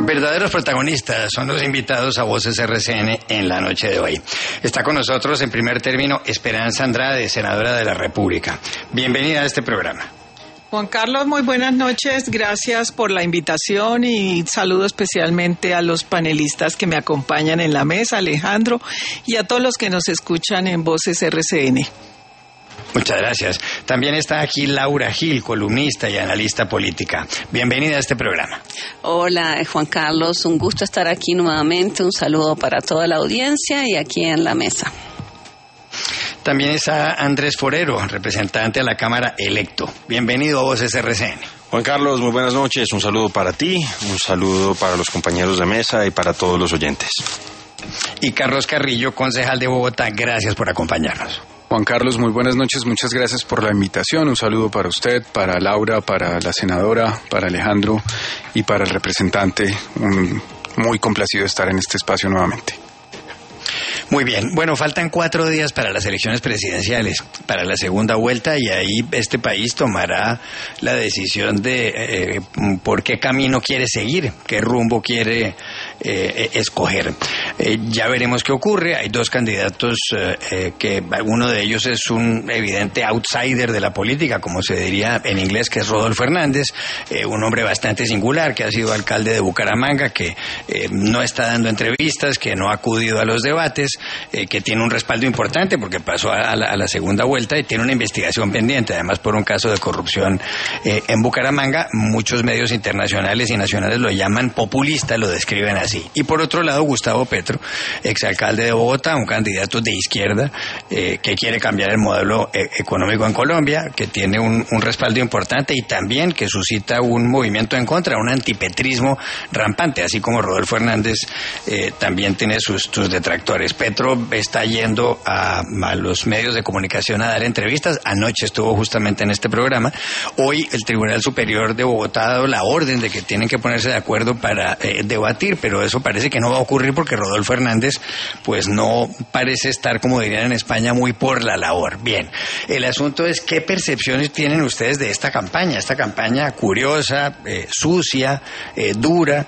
Verdaderos protagonistas son los invitados a Voces RCN en la noche de hoy. Está con nosotros en primer término Esperanza Andrade, senadora de la República. Bienvenida a este programa. Juan Carlos, muy buenas noches. Gracias por la invitación y saludo especialmente a los panelistas que me acompañan en la mesa, Alejandro, y a todos los que nos escuchan en Voces RCN. Muchas gracias. También está aquí Laura Gil, columnista y analista política. Bienvenida a este programa. Hola, Juan Carlos, un gusto estar aquí nuevamente. Un saludo para toda la audiencia y aquí en la mesa. También está Andrés Forero, representante a la Cámara electo. Bienvenido a Voces RCN. Juan Carlos, muy buenas noches. Un saludo para ti, un saludo para los compañeros de mesa y para todos los oyentes. Y Carlos Carrillo, concejal de Bogotá, gracias por acompañarnos. Juan Carlos, muy buenas noches, muchas gracias por la invitación, un saludo para usted, para Laura, para la senadora, para Alejandro y para el representante, muy complacido de estar en este espacio nuevamente. Muy bien, bueno, faltan 4 días para las elecciones presidenciales, para la segunda vuelta, y ahí este país tomará la decisión de por qué camino quiere seguir, qué rumbo quiere escoger. Ya veremos qué ocurre. Hay 2 candidatos que uno de ellos es un evidente outsider de la política, como se diría en inglés, que es Rodolfo Hernández, un hombre bastante singular, que ha sido alcalde de Bucaramanga, que no está dando entrevistas, que no ha acudido a los debates, que tiene un respaldo importante porque pasó a la segunda vuelta y tiene una investigación pendiente, además por un caso de corrupción en Bucaramanga. Muchos medios internacionales y nacionales lo llaman populista, lo describen así. Y por otro lado, Gustavo Petro, exalcalde de Bogotá, un candidato de izquierda que quiere cambiar el modelo económico en Colombia, que tiene un respaldo importante y también que suscita un movimiento en contra, un antipetrismo rampante, así como Rodolfo Hernández también tiene sus detractores. Petro está yendo a los medios de comunicación a dar entrevistas. Anoche estuvo justamente en este programa. Hoy el Tribunal Superior de Bogotá ha dado la orden de que tienen que ponerse de acuerdo para debatir, pero eso parece que no va a ocurrir porque Rodolfo Hernández pues no parece estar, como dirían en España, muy por la labor. Bien, el asunto es qué percepciones tienen ustedes de esta campaña curiosa, sucia, dura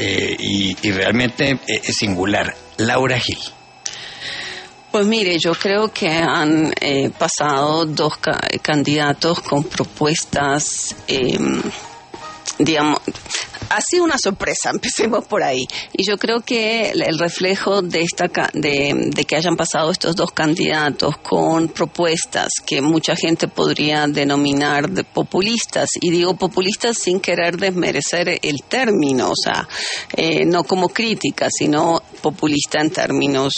y realmente singular. Laura Gil. Pues mire, yo creo que han pasado 2 candidatos con propuestas, digamos, ha sido una sorpresa, empecemos por ahí. Y yo creo que el reflejo de que hayan pasado estos 2 candidatos con propuestas que mucha gente podría denominar de populistas, y digo populistas sin querer desmerecer el término, o sea, no como crítica, sino populista en términos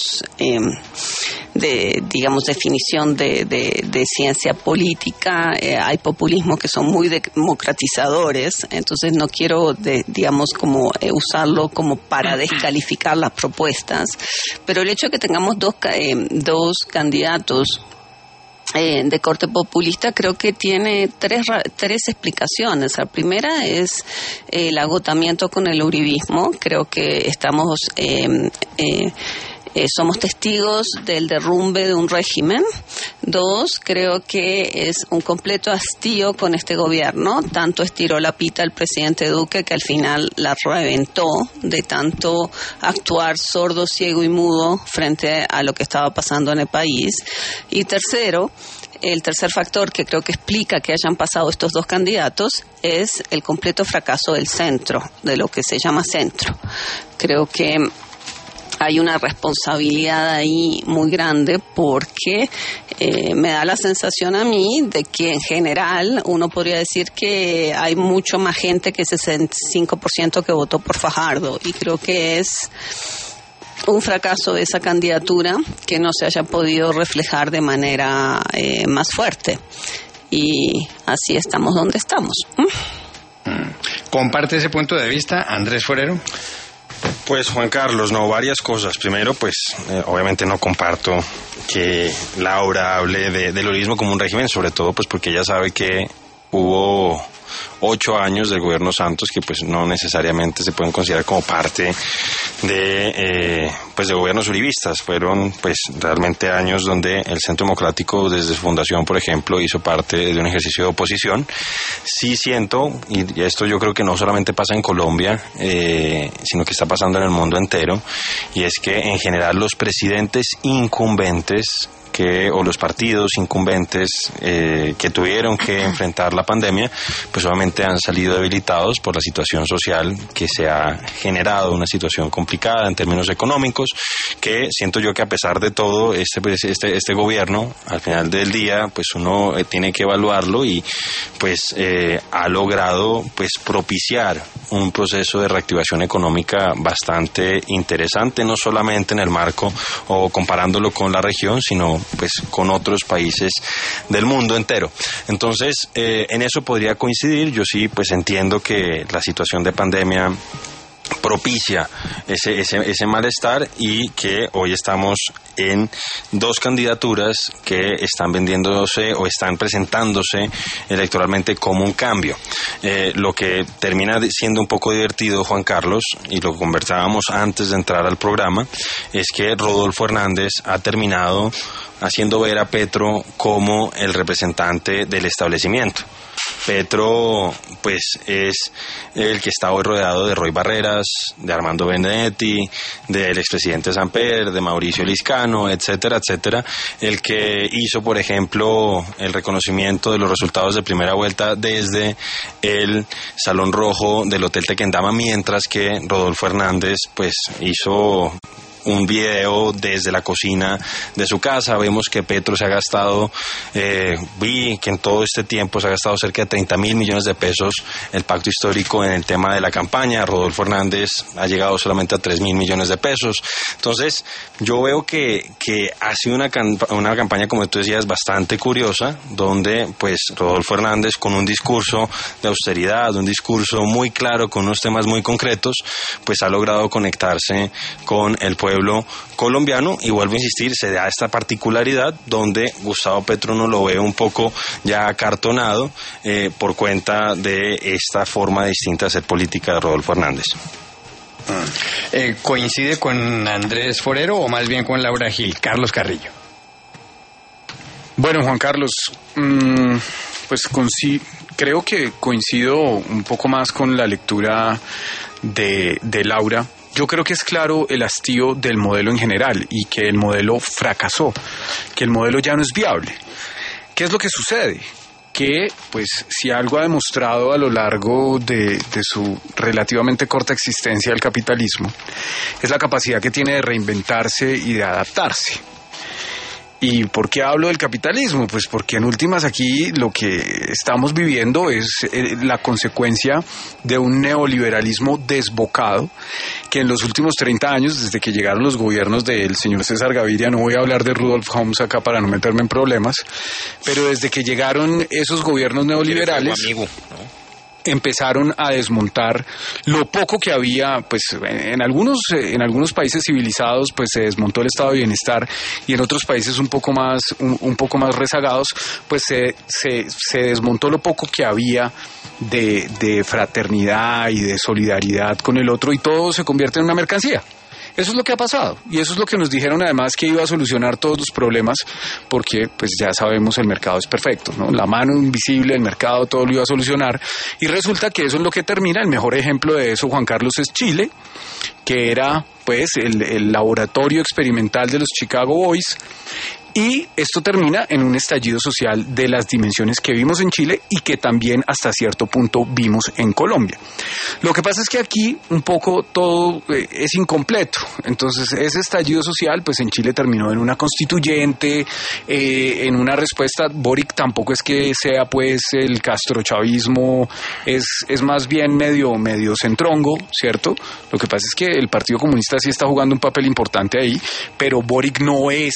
de, digamos, definición de ciencia política. Hay populismos que son muy democratizadores, entonces no quiero digamos, como usarlo como para descalificar las propuestas, pero el hecho de que tengamos 2 candidatos de corte populista creo que tiene 3 explicaciones. La primera es el agotamiento con el uribismo. Creo que estamos somos testigos del derrumbe de un régimen. 2, creo que es un completo hastío con este gobierno. Tanto estiró la pita el presidente Duque que al final la reventó de tanto actuar sordo, ciego y mudo frente a lo que estaba pasando en el país. Y tercero, el tercer factor que creo que explica que hayan pasado estos 2 candidatos es el completo fracaso del centro, de lo que se llama centro. Creo que hay una responsabilidad ahí muy grande porque me da la sensación a mí de que en general uno podría decir que hay mucho más gente que ese 65% que votó por Fajardo, y creo que es un fracaso de esa candidatura que no se haya podido reflejar de manera más fuerte, y así estamos donde estamos. ¿Comparte ese punto de vista, Andrés Forero? Pues Juan Carlos, no, varias cosas. Primero, pues obviamente no comparto que Laura hable del uribismo como un régimen, sobre todo pues porque ella sabe que hubo 8 años del gobierno Santos que pues no necesariamente se pueden considerar como parte de gobiernos uribistas. Fueron pues realmente años donde el Centro Democrático desde su fundación, por ejemplo, hizo parte de un ejercicio de oposición. Sí siento, y esto yo creo que no solamente pasa en Colombia, sino que está pasando en el mundo entero, y es que en general los presidentes incumbentes o los partidos incumbentes que tuvieron que enfrentar la pandemia, pues obviamente han salido debilitados por la situación social que se ha generado, una situación complicada en términos económicos, que siento yo que a pesar de todo, este gobierno, al final del día, pues uno tiene que evaluarlo y pues ha logrado pues propiciar un proceso de reactivación económica bastante interesante, no solamente en el marco o comparándolo con la región, sino pues con otros países del mundo entero. Entonces, en eso podría coincidir. Yo sí pues entiendo que la situación de pandemia propicia ese malestar, y que hoy estamos en 2 candidaturas que están vendiéndose o están presentándose electoralmente como un cambio. Lo que termina siendo un poco divertido, Juan Carlos, y lo conversábamos antes de entrar al programa, es que Rodolfo Hernández ha terminado haciendo ver a Petro como el representante del establecimiento. Petro pues es el que está hoy rodeado de Roy Barreras, de Armando Benedetti, del expresidente Samper, de Mauricio Liscano, etcétera, etcétera, el que hizo, por ejemplo, el reconocimiento de los resultados de primera vuelta desde el Salón Rojo del Hotel Tequendama, mientras que Rodolfo Hernández pues hizo un video desde la cocina de su casa. Vemos que Petro se ha gastado, vi que en todo este tiempo se ha gastado cerca de 30.000 millones de pesos el pacto histórico en el tema de la campaña. Rodolfo Hernández ha llegado solamente a 3.000 millones de pesos. Entonces, yo veo que ha sido una campaña, como tú decías, bastante curiosa, donde pues Rodolfo Hernández, con un discurso de austeridad, un discurso muy claro, con unos temas muy concretos, pues ha logrado conectarse con el pueblo colombiano. Y vuelvo a insistir, se da esta particularidad donde Gustavo Petro no lo ve un poco ya acartonado por cuenta de esta forma distinta de hacer política de Rodolfo Hernández. ¿Coincide con Andrés Forero o más bien con Laura Gil? Carlos Carrillo. Bueno, Juan Carlos, pues creo que coincido un poco más con la lectura de Laura. Yo creo que es claro el hastío del modelo en general y que el modelo fracasó, que el modelo ya no es viable. ¿Qué es lo que sucede? Que, pues, si algo ha demostrado a lo largo de su relativamente corta existencia el capitalismo, es la capacidad que tiene de reinventarse y de adaptarse. ¿Y por qué hablo del capitalismo? Pues porque en últimas aquí lo que estamos viviendo es la consecuencia de un neoliberalismo desbocado que en los últimos 30 años, desde que llegaron los gobiernos del señor César Gaviria, no voy a hablar de Rudolf Homs acá para no meterme en problemas, pero desde que llegaron esos gobiernos neoliberales, empezaron a desmontar lo poco que había, pues en algunos países civilizados pues se desmontó el estado de bienestar, y en otros países un poco más rezagados pues se desmontó lo poco que había de fraternidad y de solidaridad con el otro, y todo se convierte en una mercancía. Eso es lo que ha pasado, y eso es lo que nos dijeron además que iba a solucionar todos los problemas, porque pues ya sabemos el mercado es perfecto, ¿no? La mano invisible del mercado todo lo iba a solucionar, y resulta que eso es lo que termina. El mejor ejemplo de eso, Juan Carlos, es Chile, que era pues el laboratorio experimental de los Chicago Boys, y esto termina en un estallido social de las dimensiones que vimos en Chile y que también hasta cierto punto vimos en Colombia. Lo que pasa es que aquí un poco todo es incompleto. Entonces ese estallido social pues en Chile terminó en una constituyente, en una respuesta. Boric tampoco es que sea pues el castrochavismo, es más bien medio centrongo, ¿cierto? Lo que pasa es que el Partido Comunista sí está jugando un papel importante ahí, pero Boric no es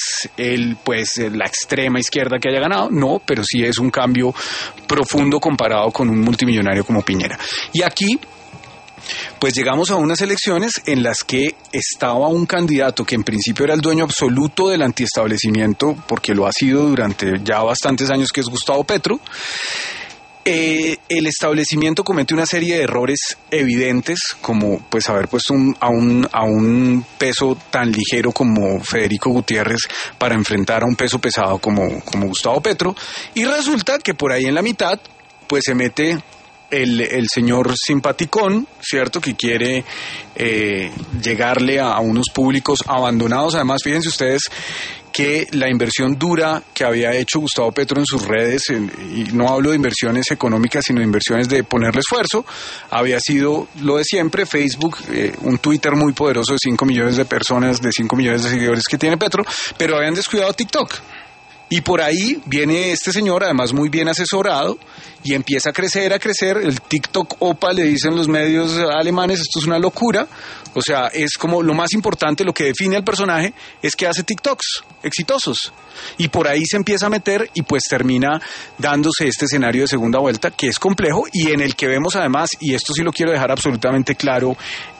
la extrema izquierda que haya ganado, no, pero sí es un cambio profundo comparado con un multimillonario como Piñera. Y aquí pues llegamos a unas elecciones en las que estaba un candidato que en principio era el dueño absoluto del antiestablecimiento, porque lo ha sido durante ya bastantes años, que es Gustavo Petro, el establecimiento comete una serie de errores evidentes, como pues haber puesto a un peso tan ligero como Federico Gutiérrez para enfrentar a un peso pesado como Gustavo Petro, y resulta que por ahí en la mitad pues se mete el señor simpaticón, ¿cierto?, que quiere llegarle a unos públicos abandonados. Además, fíjense ustedes que la inversión dura que había hecho Gustavo Petro en sus redes, y no hablo de inversiones económicas, sino de inversiones de ponerle esfuerzo, había sido lo de siempre: Facebook, un Twitter muy poderoso de 5 millones de personas, de 5 millones de seguidores que tiene Petro, pero habían descuidado TikTok. Y por ahí viene este señor, además muy bien asesorado, y empieza a crecer, el TikTok OPA, le dicen los medios alemanes. Esto es una locura. O sea, es como lo más importante, lo que define al personaje es que hace TikToks exitosos. Y por ahí se empieza a meter y pues termina dándose este escenario de segunda vuelta, que es complejo y en el que vemos además, y esto sí lo quiero dejar absolutamente claro,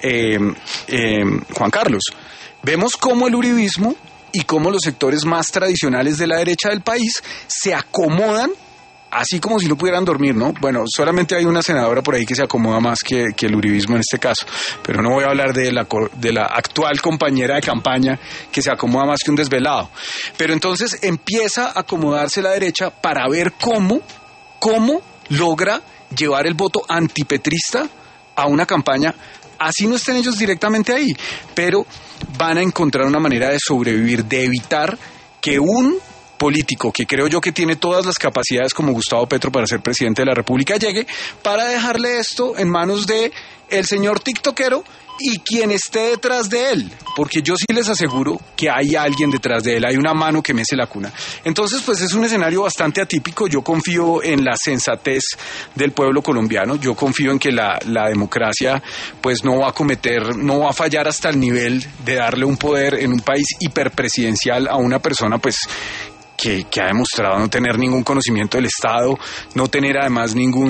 Juan Carlos, vemos cómo el uribismo y cómo los sectores más tradicionales de la derecha del país se acomodan, así como si no pudieran dormir, ¿no? Bueno, solamente hay una senadora por ahí que se acomoda más que el uribismo en este caso, pero no voy a hablar de la actual compañera de campaña que se acomoda más que un desvelado. Pero entonces empieza a acomodarse la derecha para ver cómo logra llevar el voto antipetrista a una campaña. Así no estén ellos directamente ahí, pero van a encontrar una manera de sobrevivir, de evitar que un político que creo yo que tiene todas las capacidades como Gustavo Petro para ser presidente de la República llegue, para dejarle esto en manos de el señor tiktokero y quien esté detrás de él, porque yo sí les aseguro que hay alguien detrás de él, hay una mano que mece la cuna. Entonces pues es un escenario bastante atípico. Yo confío en la sensatez del pueblo colombiano, yo confío en que la democracia pues no va a fallar hasta el nivel de darle un poder en un país hiperpresidencial a una persona pues que ha demostrado no tener ningún conocimiento del Estado, no tener además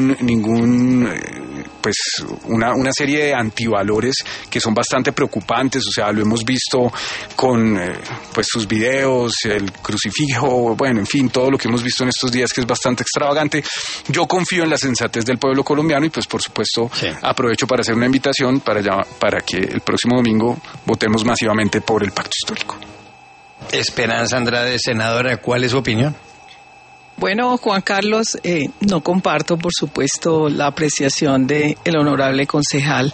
pues una serie de antivalores que son bastante preocupantes. O sea, lo hemos visto con pues sus videos, el crucifijo, bueno, en fin, todo lo que hemos visto en estos días, que es bastante extravagante. Yo confío en la sensatez del pueblo colombiano y pues por supuesto aprovecho para hacer una invitación para que el próximo domingo votemos masivamente por el pacto histórico. Esperanza Andrade, senadora, ¿cuál es su opinión? Bueno, Juan Carlos, no comparto, por supuesto, la apreciación del honorable concejal.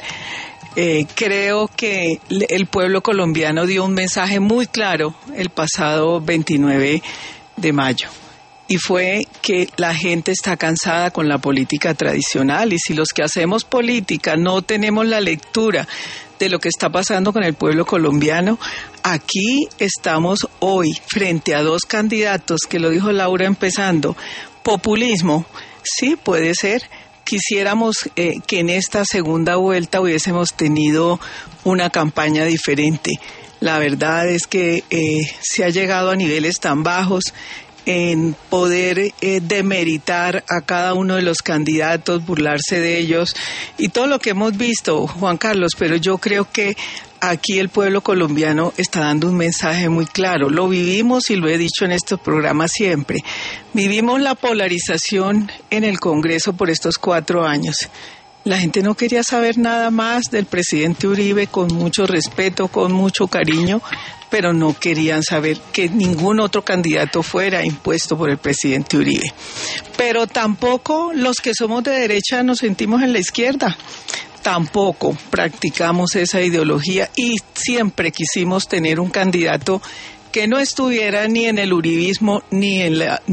Creo que el pueblo colombiano dio un mensaje muy claro el pasado 29 de mayo. Y fue que la gente está cansada con la política tradicional, y si los que hacemos política no tenemos la lectura de lo que está pasando con el pueblo colombiano, aquí estamos hoy frente a dos candidatos, que lo dijo Laura empezando, populismo, sí puede ser. Quisiéramos que en esta segunda vuelta hubiésemos tenido una campaña diferente. La verdad es que se ha llegado a niveles tan bajos en poder demeritar a cada uno de los candidatos, burlarse de ellos y todo lo que hemos visto, Juan Carlos, pero yo creo que aquí el pueblo colombiano está dando un mensaje muy claro. Lo vivimos y lo he dicho en estos programas siempre. Vivimos la polarización en el Congreso por estos 4 años. La gente no quería saber nada más del presidente Uribe, con mucho respeto, con mucho cariño, pero no querían saber que ningún otro candidato fuera impuesto por el presidente Uribe. Pero tampoco los que somos de derecha nos sentimos en la izquierda. Tampoco practicamos esa ideología y siempre quisimos tener un candidato que no estuviera ni en el uribismo ni en la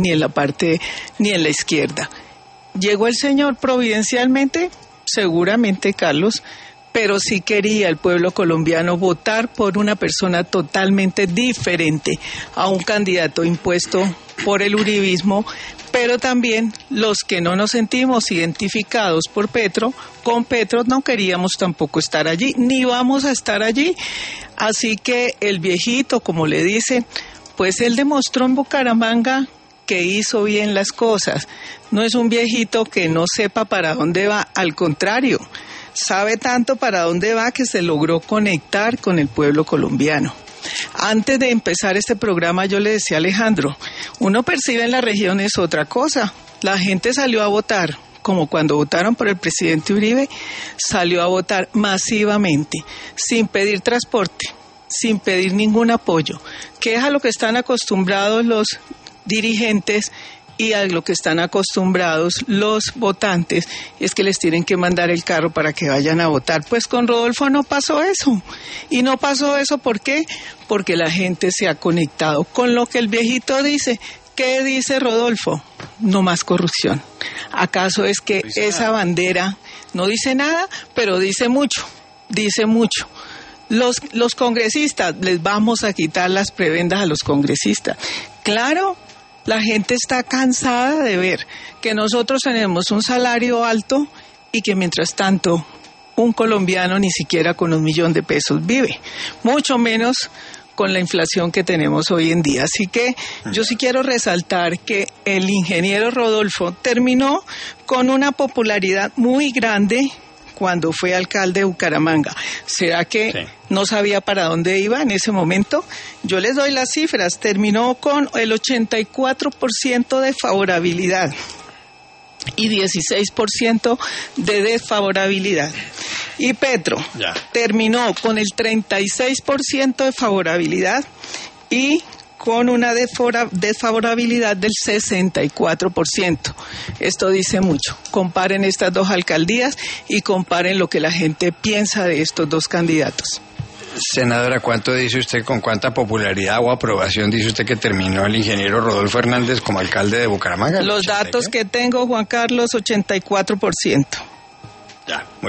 izquierda. ¿Llegó el señor providencialmente? Seguramente, Carlos, pero sí quería el pueblo colombiano votar por una persona totalmente diferente a un candidato impuesto por el uribismo, pero también los que no nos sentimos identificados con Petro no queríamos tampoco estar allí, ni vamos a estar allí. Así que el viejito, como le dicen, pues él demostró en Bucaramanga que hizo bien las cosas. No es un viejito que no sepa para dónde va, al contrario, sabe tanto para dónde va que se logró conectar con el pueblo colombiano. Antes de empezar este programa yo le decía a Alejandro, uno percibe en la región es otra cosa. La gente salió a votar como cuando votaron por el presidente Uribe, salió a votar masivamente, sin pedir transporte, sin pedir ningún apoyo, que es a lo que están acostumbrados los dirigentes y a lo que están acostumbrados los votantes, es que les tienen que mandar el carro para que vayan a votar. Pues con Rodolfo no pasó eso. Y no pasó eso, ¿por qué? Porque la gente se ha conectado con lo que el viejito dice. ¿Qué dice Rodolfo? No más corrupción. ¿Acaso es que esa bandera no dice nada, pero dice mucho? Dice mucho. Los congresistas, les vamos a quitar las prebendas a los congresistas. Claro, la gente está cansada de ver que nosotros tenemos un salario alto y que mientras tanto un colombiano ni siquiera con $1.000.000 vive, mucho menos con la inflación que tenemos hoy en día. Así que yo sí quiero resaltar que el ingeniero Rodolfo terminó con una popularidad muy grande cuando fue alcalde de Bucaramanga. ¿Será que no sabía para dónde iba en ese momento? Yo les doy las cifras. Terminó con el 84% de favorabilidad y 16% de desfavorabilidad. Y Petro terminó con el 36% de favorabilidad y con una desfavorabilidad del 64%. Esto dice mucho. Comparen estas dos alcaldías y comparen lo que la gente piensa de estos dos candidatos. Senadora, ¿cuánto dice usted, con cuánta popularidad o aprobación dice usted que terminó el ingeniero Rodolfo Hernández como alcalde de Bucaramanga? Los datos que tengo, Juan Carlos, 84%. Ya, muy